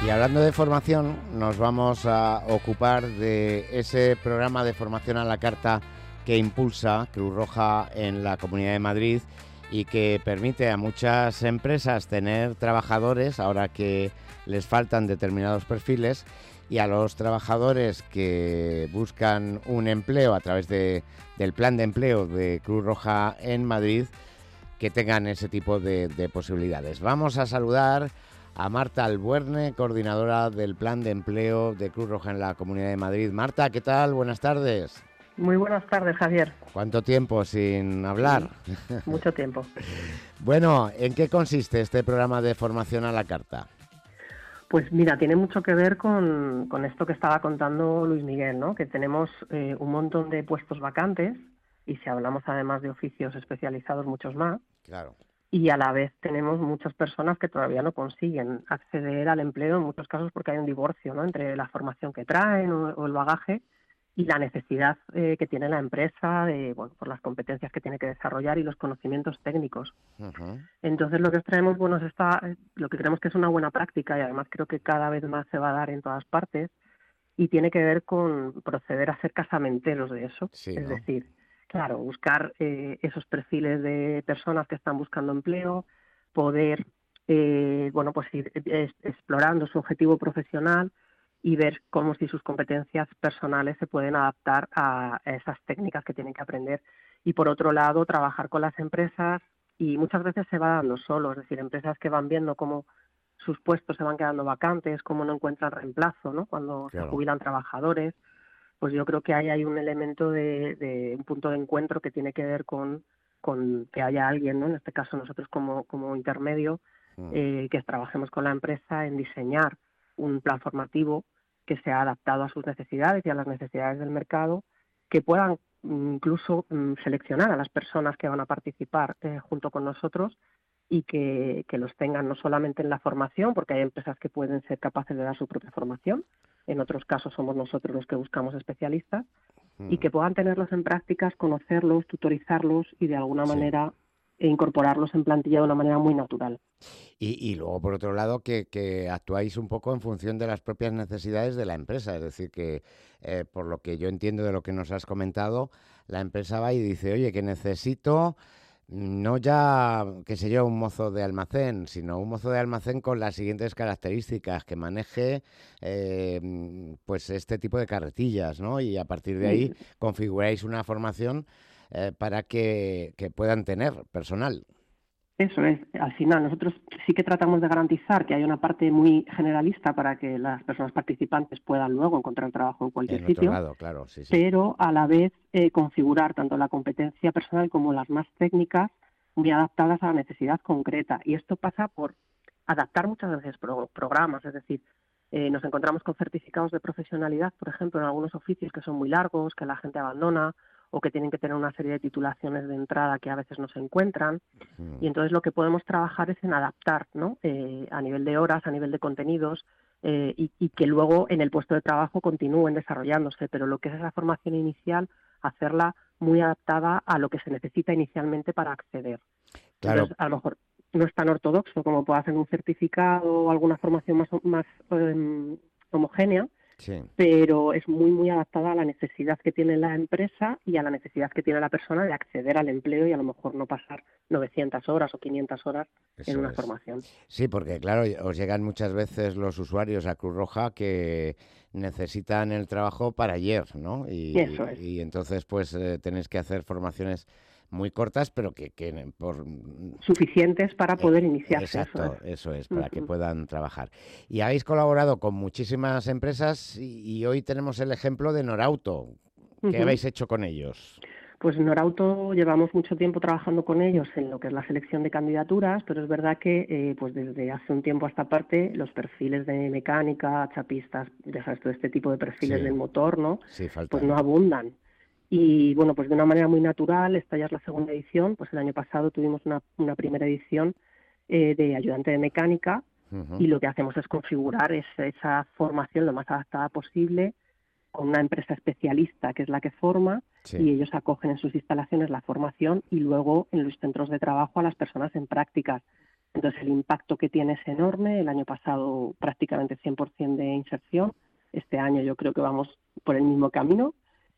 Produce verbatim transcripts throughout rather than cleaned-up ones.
Y hablando de formación, nos vamos a ocupar de ese programa de formación a la carta que impulsa Cruz Roja en la Comunidad de Madrid y que permite a muchas empresas tener trabajadores ahora que les faltan determinados perfiles, y a los trabajadores que buscan un empleo a través de, del plan de empleo de Cruz Roja en Madrid, que tengan ese tipo de, de posibilidades. Vamos a saludar a Marta Albuerne, coordinadora del plan de empleo de Cruz Roja en la Comunidad de Madrid. Marta, ¿qué tal? Buenas tardes. Muy buenas tardes, Javier. ¿Cuánto tiempo sin hablar? Sí, mucho tiempo. Bueno, ¿en qué consiste este programa de formación a la carta? Pues mira, tiene mucho que ver con, con esto que estaba contando Luis Miguel, ¿no? Que tenemos eh, un montón de puestos vacantes, y si hablamos además de oficios especializados, muchos más. Claro. Y a la vez tenemos muchas personas que todavía no consiguen acceder al empleo, en muchos casos porque hay un divorcio, ¿no?, entre la formación que traen o, o el bagaje y la necesidad eh, que tiene la empresa de, bueno, por las competencias que tiene que desarrollar y los conocimientos técnicos. Uh-huh. Entonces lo que os traemos, bueno, es esta, lo que creemos que es una buena práctica, y además creo que cada vez más se va a dar en todas partes, y tiene que ver con proceder a ser casamenteros de eso. Sí, es ¿no? decir, claro, buscar eh, esos perfiles de personas que están buscando empleo, poder eh, bueno, pues ir eh, explorando su objetivo profesional y ver cómo si sus competencias personales se pueden adaptar a esas técnicas que tienen que aprender. Y por otro lado, trabajar con las empresas, y muchas veces se va dando solo, es decir, empresas que van viendo cómo sus puestos se van quedando vacantes, cómo no encuentran reemplazo, ¿no?, cuando Claro. se jubilan trabajadores. Pues yo creo que ahí hay un elemento de, de un punto de encuentro que tiene que ver con, con que haya alguien, ¿no?, en este caso nosotros como, como intermedio, Mm. eh, que trabajemos con la empresa en diseñar un plan formativo que sea adaptado a sus necesidades y a las necesidades del mercado, que puedan incluso mm, seleccionar a las personas que van a participar eh, junto con nosotros, y que, que los tengan no solamente en la formación, porque hay empresas que pueden ser capaces de dar su propia formación, en otros casos somos nosotros los que buscamos especialistas, Mm. y que puedan tenerlos en prácticas, conocerlos, tutorizarlos y de alguna Sí. manera e incorporarlos en plantilla de una manera muy natural. Y, y luego, por otro lado, que, que actuáis un poco en función de las propias necesidades de la empresa. Es decir, que eh, por lo que yo entiendo de lo que nos has comentado, la empresa va y dice, oye, que necesito no ya, qué sé yo, un mozo de almacén, sino un mozo de almacén con las siguientes características, que maneje eh, pues este tipo de carretillas, ¿no? Y a partir de ahí configuráis una formación eh, para que, que puedan tener personal. Eso es, al final nosotros sí que tratamos de garantizar que hay una parte muy generalista para que las personas participantes puedan luego encontrar trabajo en cualquier En otro sitio, lado, claro, sí, sí. pero a la vez eh, configurar tanto la competencia personal como las más técnicas muy adaptadas a la necesidad concreta. Y esto pasa por adaptar muchas veces pro programas, es decir, eh, nos encontramos con certificados de profesionalidad, por ejemplo, en algunos oficios que son muy largos, que la gente abandona, o que tienen que tener una serie de titulaciones de entrada que a veces no se encuentran. Mm. Y entonces lo que podemos trabajar es en adaptar, ¿no?, eh, a nivel de horas, a nivel de contenidos, eh, y, y que luego en el puesto de trabajo continúen desarrollándose, pero lo que es esa formación inicial, hacerla muy adaptada a lo que se necesita inicialmente para acceder. Claro. Entonces, a lo mejor no es tan ortodoxo como puede hacer un certificado o alguna formación más, más eh, homogénea, Sí. pero es muy, muy adaptada a la necesidad que tiene la empresa y a la necesidad que tiene la persona de acceder al empleo, y a lo mejor no pasar novecientas horas o quinientas horas Eso en una es. formación. Sí, porque claro, os llegan muchas veces los usuarios a Cruz Roja que necesitan el trabajo para ayer, ¿no? Y, Eso es. y entonces pues eh, tenéis que hacer formaciones muy cortas, pero que, que por... Suficientes para poder Eh, iniciarse, exacto, eso es. eso es, para que Uh-huh. puedan trabajar. Y habéis colaborado con muchísimas empresas y, y hoy tenemos el ejemplo de Norauto. ¿Qué Uh-huh. habéis hecho con ellos? Pues en Norauto llevamos mucho tiempo trabajando con ellos en lo que es la selección de candidaturas, pero es verdad que eh, pues desde hace un tiempo a esta parte los perfiles de mecánica, chapistas, ya sabes, todo este tipo de perfiles Sí. del motor, ¿no? Sí, faltan. Pues no abundan. Y bueno, pues de una manera muy natural, esta ya es la segunda edición, pues el año pasado tuvimos una, una primera edición eh, de ayudante de mecánica, Uh-huh. y lo que hacemos es configurar es, esa formación lo más adaptada posible con una empresa especialista que es la que forma, Sí. y ellos acogen en sus instalaciones la formación y luego en los centros de trabajo a las personas en prácticas. Entonces el impacto que tiene es enorme. El año pasado prácticamente cien por ciento de inserción. Este año yo creo que vamos por el mismo camino.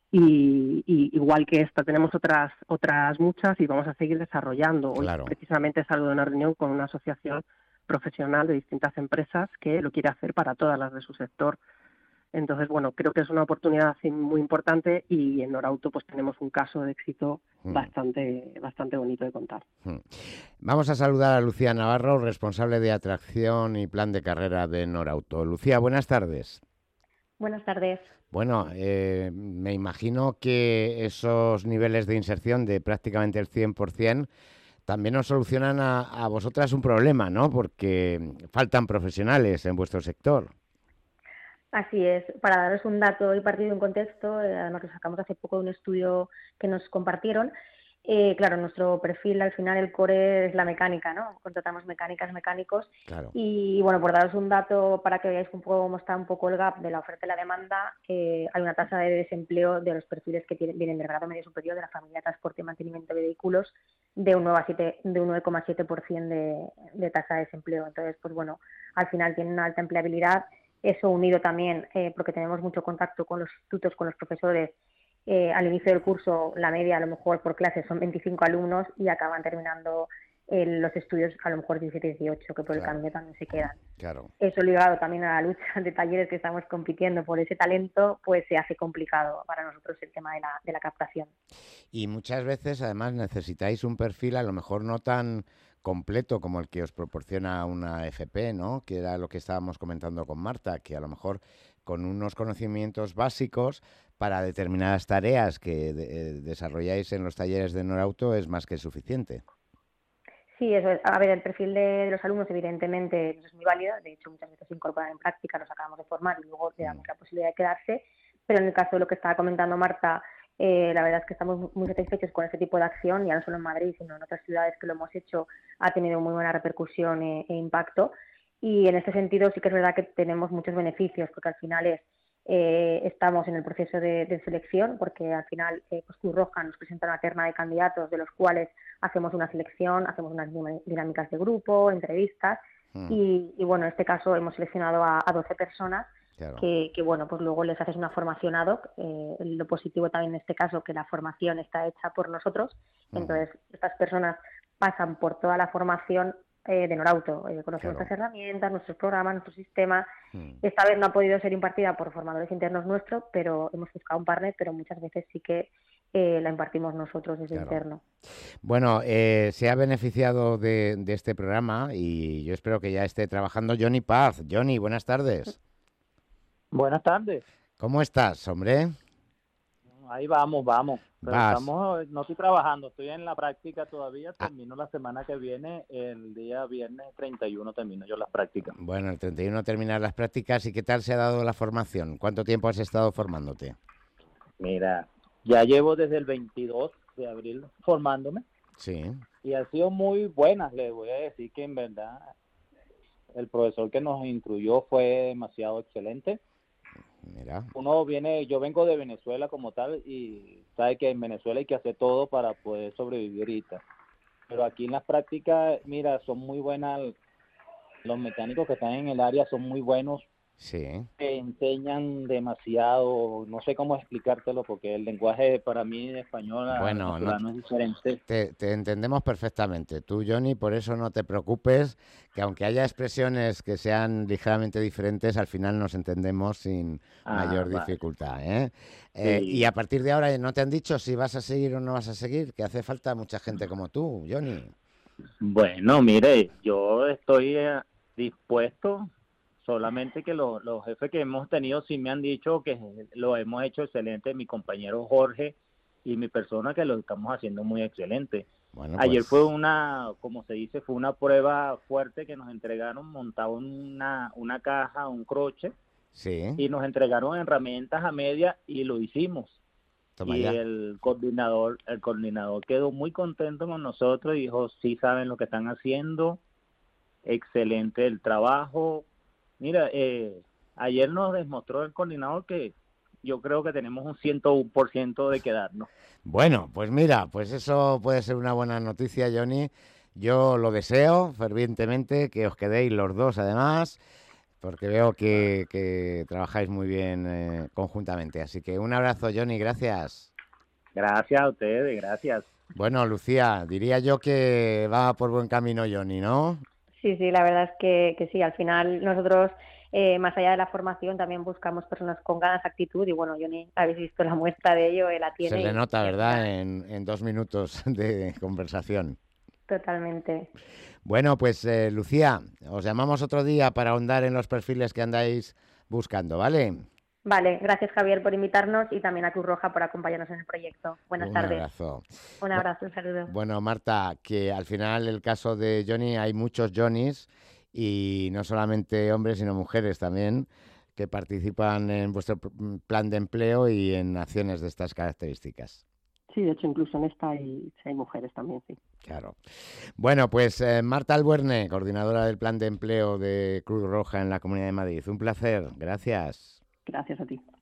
Y, y igual que esta, tenemos otras otras muchas y vamos a seguir desarrollando. Hoy Claro. precisamente salgo de una reunión con una asociación profesional de distintas empresas que lo quiere hacer para todas las de su sector. Entonces, bueno, creo que es una oportunidad muy importante y en Norauto pues tenemos un caso de éxito Mm. bastante bastante bonito de contar. Mm. Vamos a saludar a Lucía Navarro, responsable de atracción y plan de carrera de Norauto. Lucía, buenas tardes. Buenas tardes. Bueno, eh, me imagino que esos niveles de inserción de prácticamente el cien por ciento también os solucionan a, a vosotras un problema, ¿no? Porque faltan profesionales en vuestro sector. Así es. Para daros un dato y partir de un contexto, eh, además lo sacamos hace poco de un estudio que nos compartieron. Eh, claro, nuestro perfil al final el core es la mecánica, ¿no? Contratamos mecánicas, mecánicos. Claro. Y bueno, por daros un dato para que veáis un poco cómo está un poco el gap de la oferta y la demanda, eh, hay una tasa de desempleo de los perfiles que tienen, vienen del grado medio superior de la familia de transporte y mantenimiento de vehículos de un nueve coma siete por ciento de, de tasa de desempleo. Entonces, pues bueno, al final tienen una alta empleabilidad. Eso unido también, eh, porque tenemos mucho contacto con los institutos, con los profesores. Eh, al inicio del curso, la media a lo mejor por clase son veinticinco alumnos y acaban terminando eh, los estudios a lo mejor diecisiete, dieciocho, que por Claro. el camino también se quedan. Claro. Eso ligado también a la lucha de talleres que estamos compitiendo por ese talento, pues se hace complicado para nosotros el tema de la, de la captación. Y muchas veces, además, necesitáis un perfil a lo mejor no tan completo como el que os proporciona una F P, ¿no? Que era lo que estábamos comentando con Marta, que a lo mejor con unos conocimientos básicos para determinadas tareas que de, desarrolláis en los talleres de Norauto es más que suficiente. Sí, eso es. A ver, el perfil de, de los alumnos evidentemente es muy válido. De hecho, muchas veces se incorporan en práctica, los acabamos de formar y luego le damos la posibilidad de quedarse. Pero en el caso de lo que estaba comentando Marta, eh, la verdad es que estamos muy satisfechos con ese tipo de acción, ya no solo en Madrid, sino en otras ciudades que lo hemos hecho, ha tenido muy buena repercusión e, e impacto. Y en este sentido sí que es verdad que tenemos muchos beneficios, porque al final es Eh, estamos en el proceso de, de selección, porque al final eh, pues Cruz Roja nos presenta una terna de candidatos de los cuales hacemos una selección, hacemos unas dinámicas de grupo, entrevistas mm. y, y bueno, en este caso hemos seleccionado a, a doce personas claro. que, que bueno, pues luego les haces una formación ad hoc. Eh, lo positivo también en este caso que la formación está hecha por nosotros, mm. entonces estas personas pasan por toda la formación Eh, de Norauto, eh, conocen claro. nuestras herramientas, nuestros programas, nuestro sistema. Mm. Esta vez no ha podido ser impartida por formadores internos nuestros, pero hemos buscado un partner, pero muchas veces sí que eh, la impartimos nosotros desde claro. interno. Bueno, eh, se ha beneficiado de, de este programa y yo espero que ya esté trabajando Johnny Paz. Johnny, buenas tardes. Buenas tardes. ¿Cómo estás, hombre? Ahí vamos, vamos. Pero estamos, no estoy trabajando, estoy en la práctica todavía, termino ah. la semana que viene, el día viernes treinta y uno termino yo las prácticas. Bueno, el treinta y uno terminar las prácticas. ¿Y qué tal se ha dado la formación? ¿Cuánto tiempo has estado formándote? Mira, ya llevo desde el veintidós de abril formándome. Sí. Y ha sido muy buena, le voy a decir que en verdad el profesor que nos instruyó fue demasiado excelente. Mira. Uno viene, yo vengo de Venezuela como tal y sabe que en Venezuela hay que hacer todo para poder sobrevivir ahorita. Pero aquí en las prácticas, mira, son muy buenas, los mecánicos que están en el área son muy buenos. Sí. Te enseñan demasiado, no sé cómo explicártelo porque el lenguaje para mí en español bueno, no, no es diferente. Te, te entendemos perfectamente. Tú, Johnny, por eso no te preocupes, que aunque haya expresiones que sean ligeramente diferentes, al final nos entendemos sin ah, mayor vale. dificultad. ¿eh? Sí. Eh, y a partir de ahora, ¿no te han dicho si vas a seguir o no vas a seguir? Que hace falta mucha gente como tú, Johnny. Bueno, mire, yo estoy eh, dispuesto... Solamente que los, los jefes que hemos tenido sí me han dicho que lo hemos hecho excelente, mi compañero Jorge y mi persona que lo estamos haciendo muy excelente. Bueno, pues... Ayer fue una, como se dice, fue una prueba fuerte que nos entregaron, montado una, una caja, un croche, sí. y nos entregaron herramientas a media y lo hicimos. Toma y ya. el coordinador, el coordinador quedó muy contento con nosotros y dijo, sí saben lo que están haciendo, excelente el trabajo. Mira, eh, ayer nos demostró el coordinador que yo creo que tenemos un ciento uno por ciento de quedarnos. Bueno, pues mira, pues eso puede ser una buena noticia, Johnny, Yo lo deseo fervientemente, que os quedéis los dos además, porque veo que, que trabajáis muy bien eh, conjuntamente. Así que un abrazo, Johnny, gracias. Gracias a ustedes, gracias. Bueno, Lucía, diría yo que va por buen camino Johnny, ¿no? Sí, sí, la verdad es que, que sí, al final nosotros, eh, más allá de la formación, también buscamos personas con ganas, actitud, y bueno, Johnny, habéis visto la muestra de ello, él la tiene. Se le y, nota, y ¿verdad?, en, en dos minutos de conversación. Totalmente. Bueno, pues eh, Lucía, os llamamos otro día para ahondar en los perfiles que andáis buscando, ¿vale? Vale, gracias Javier por invitarnos y también a Cruz Roja por acompañarnos en el proyecto. Buenas Un tardes. abrazo. Un abrazo, un saludo. Bueno, Marta, que al final el caso de Johnny, hay muchos Johnnys y no solamente hombres, sino mujeres también que participan en vuestro plan de empleo y en acciones de estas características. Sí, de hecho, incluso en esta hay, hay mujeres también, sí. Claro. Bueno, pues eh, Marta Albuerne, coordinadora del plan de empleo de Cruz Roja en la Comunidad de Madrid. Un placer. Gracias. Gracias a ti.